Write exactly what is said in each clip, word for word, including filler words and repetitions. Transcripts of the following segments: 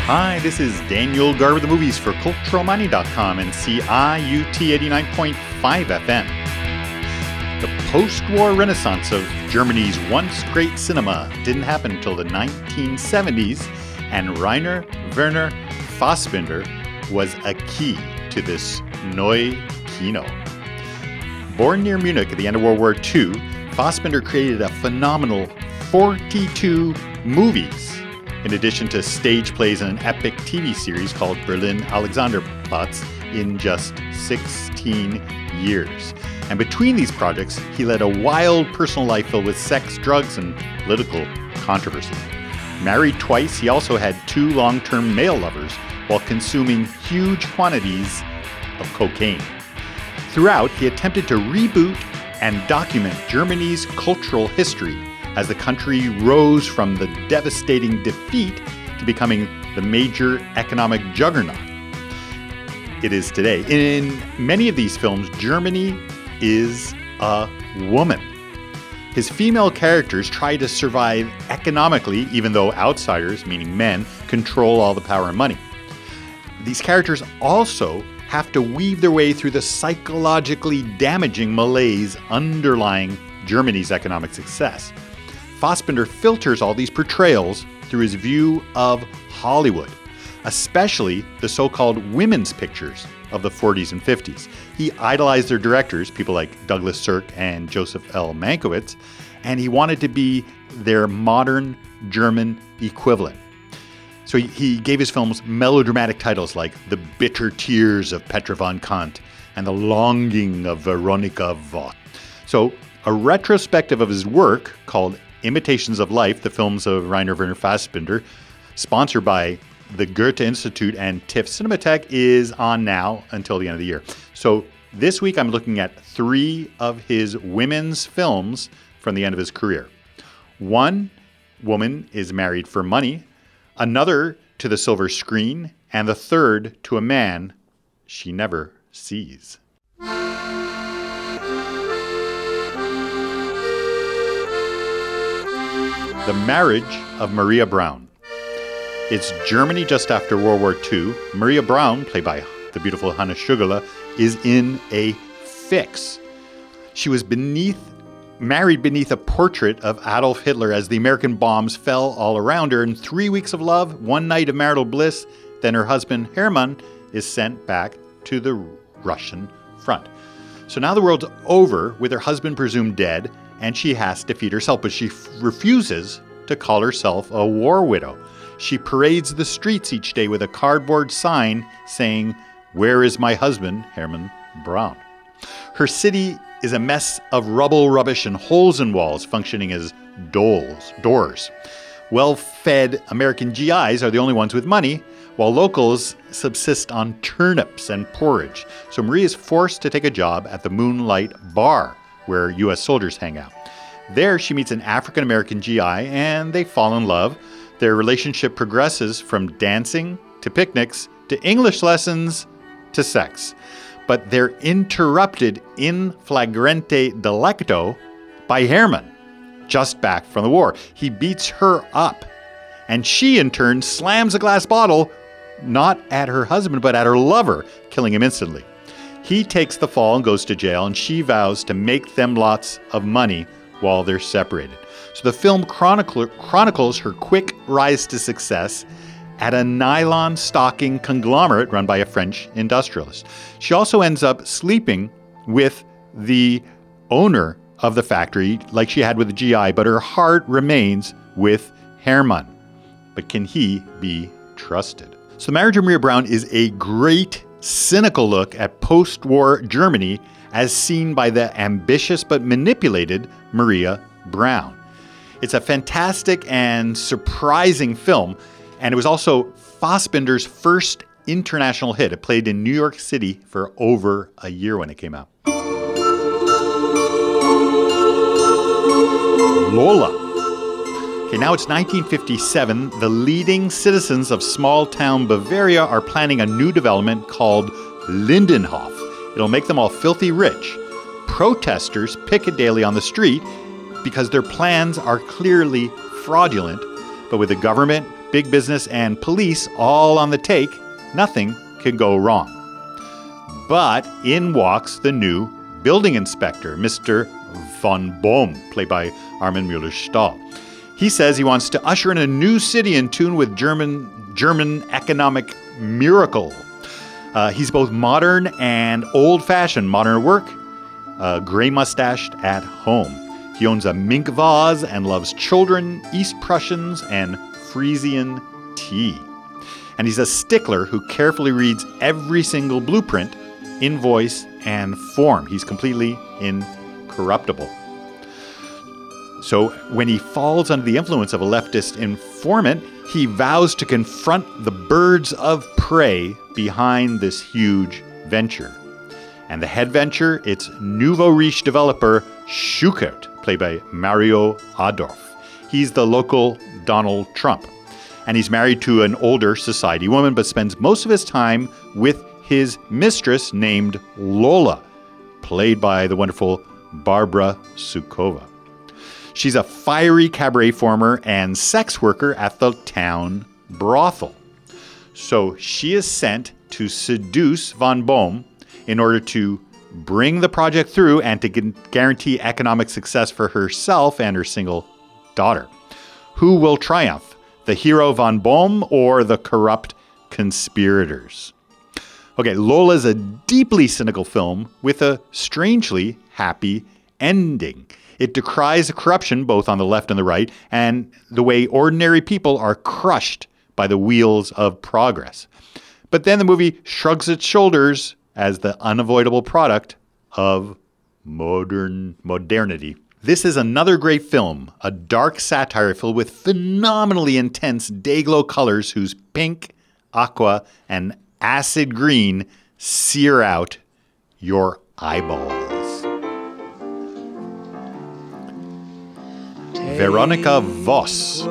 Hi, this is Daniel Gar with the movies for Cultural Mining dot com and C I U T eighty-nine point five F M. The post-war renaissance of Germany's once great cinema didn't happen until the nineteen seventies, and Rainer Werner Fassbinder was a key to this Neue Kino. Born near Munich at the end of World War Two, Fassbinder created a phenomenal forty-two movies, in addition to stage plays and an epic T V series called Berlin Alexanderplatz in just sixteen years. And between these projects, he led a wild personal life filled with sex, drugs, and political controversy. Married twice, he also had two long-term male lovers while consuming huge quantities of cocaine. Throughout, he attempted to reboot and document Germany's cultural history as the country rose from the devastating defeat to becoming the major economic juggernaut it is today. In many of these films, Germany is a woman. His female characters try to survive economically, even though outsiders, meaning men, control all the power and money. These characters also have to weave their way through the psychologically damaging malaise underlying Germany's economic success. Fassbinder filters all these portrayals through his view of Hollywood, especially the so-called women's pictures of the forties and fifties. He idolized their directors, people like Douglas Sirk and Joseph L. Mankiewicz, and he wanted to be their modern German equivalent. So he, he gave his films melodramatic titles like The Bitter Tears of Petra von Kant and The Longing of Veronika Vogt. So a retrospective of his work called Imitations of Life, the films of Rainer Werner Fassbinder, sponsored by the Goethe Institute and TIFF Cinematheque, is on now until the end of the year. So this week I'm looking at three of his women's films from the end of his career. One woman is married for money, another to the silver screen, and the third to a man she never sees. The Marriage of Maria Braun. It's Germany just after World War Two. Maria Braun, played by the beautiful Hanne Schugele, is in a fix. She was beneath, married beneath a portrait of Adolf Hitler as the American bombs fell all around her. In three weeks of love, one night of marital bliss, then her husband Hermann is sent back to the Russian front. So now the world's over with her husband presumed dead, and she has to feed herself, but she f- refuses to call herself a war widow. She parades the streets each day with a cardboard sign saying, "Where is my husband, Hermann Braun?" Her city is a mess of rubble, rubbish, and holes in walls functioning as doors. doors. Well-fed American G Is are the only ones with money, while locals subsist on turnips and porridge. So Marie is forced to take a job at the Moonlight Bar, where U S soldiers hang out. There, she meets an African-American G I, and they fall in love. Their relationship progresses from dancing to picnics to English lessons to sex. But they're interrupted in flagrante delicto by Hermann, just back from the war. He beats her up, and she, in turn, slams a glass bottle, not at her husband, but at her lover, killing him instantly. He takes the fall and goes to jail, and she vows to make them lots of money while they're separated. So the film chronicle, chronicles her quick rise to success at a nylon stocking conglomerate run by a French industrialist. She also ends up sleeping with the owner of the factory like she had with the G I, but her heart remains with Hermann. But can he be trusted? So The Marriage of Maria Braun is a great cynical look at post-war Germany as seen by the ambitious but manipulated Maria Braun. It's a fantastic and surprising film, and it was also Fassbinder's first international hit. It played in New York City for over a year when it came out. Lola. Okay, now it's nineteen fifty-seven. The leading citizens of small-town Bavaria are planning a new development called Lindenhof. It'll make them all filthy rich. Protesters picket daily on the street because their plans are clearly fraudulent, but with the government big business, and police all on the take, nothing can go wrong. But in walks the new building inspector, Mister von Bohm, played by Armin Mueller-Stahl. He says he wants to usher in a new city in tune with German German economic miracle. Uh, he's both modern and old-fashioned. Modern at work, uh, gray-mustached at home. He owns a mink vase and loves children, East Prussians, and Frisian tea. And he's a stickler who carefully reads every single blueprint, invoice, and form. He's completely incorruptible. So when he falls under the influence of a leftist informant, he vows to confront the birds of prey behind this huge venture. And the head venture, it's Nouveau Riche developer Schuckert, played by Mario Adorf. He's the local Donald Trump. And he's married to an older society woman, but spends most of his time with his mistress named Lola, played by the wonderful Barbara Sukova. She's a fiery cabaret former and sex worker at the town brothel. So she is sent to seduce von Bohm in order to bring the project through and to guarantee economic success for herself and her single daughter. Who will triumph, the hero von Bohm or the corrupt conspirators? Okay, Lola's a deeply cynical film with a strangely happy ending. It decries corruption both on the left and the right, and the way ordinary people are crushed by the wheels of progress. But then the movie shrugs its shoulders as the unavoidable product of modern modernity. This is another great film, a dark satire filled with phenomenally intense day-glow colors whose pink, aqua, and acid green sear out your eyeballs. Veronika Voss.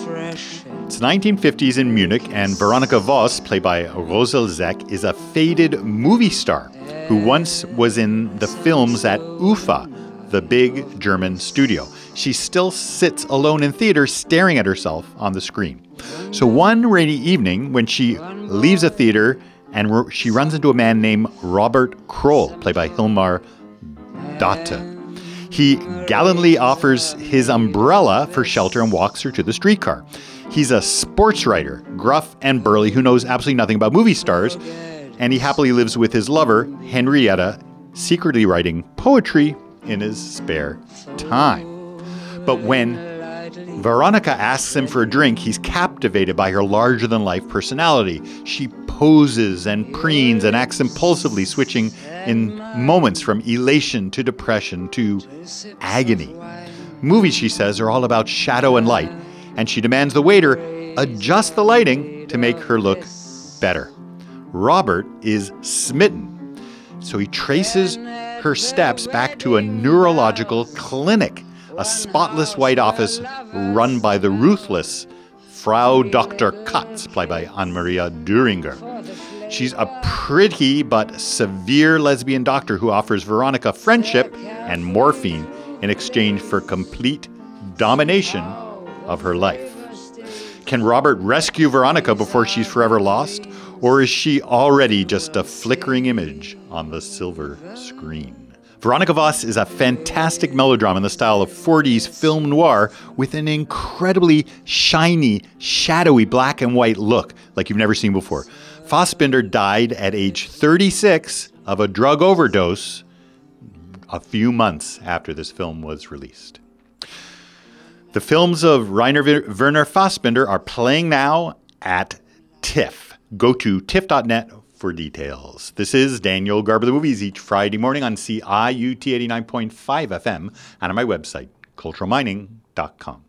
It's nineteen fifties in Munich, and Veronika Voss, played by Rosel Zeck, is a faded movie star who once was in the films at U F A, the big German studio. She still sits alone in theater staring at herself on the screen. So one rainy evening, when she leaves a theater, and she runs into a man named Robert Kroll, played by Hilmar Datte. He gallantly offers his umbrella for shelter and walks her to the streetcar. He's a sports writer, gruff and burly, who knows absolutely nothing about movie stars, and he happily lives with his lover, Henrietta, secretly writing poetry in his spare time. But when Veronica asks him for a drink, he's captivated by her larger-than-life personality. She poses and preens and acts impulsively, switching in moments from elation to depression to agony. Movies, she says, are all about shadow and light, and she demands the waiter adjust the lighting to make her look better. Robert is smitten, so he traces her steps back to a neurological clinic, a spotless white office run by the ruthless Frau Doctor Katz, played by Anne-Maria Düringer. She's a pretty but severe lesbian doctor who offers Veronica friendship and morphine in exchange for complete domination of her life. Can Robert rescue Veronica before she's forever lost? Or is she already just a flickering image on the silver screen? Veronika Voss is a fantastic melodrama in the style of forties film noir with an incredibly shiny, shadowy black and white look like you've never seen before. Fassbinder died at age thirty-six of a drug overdose a few months after this film was released. The films of Rainer Werner Fassbinder are playing now at TIFF. Go to tiff dot net for details. This is Daniel Garber the Movies each Friday morning on C I U T eighty-nine point five F M and on my website, cultural mining dot com.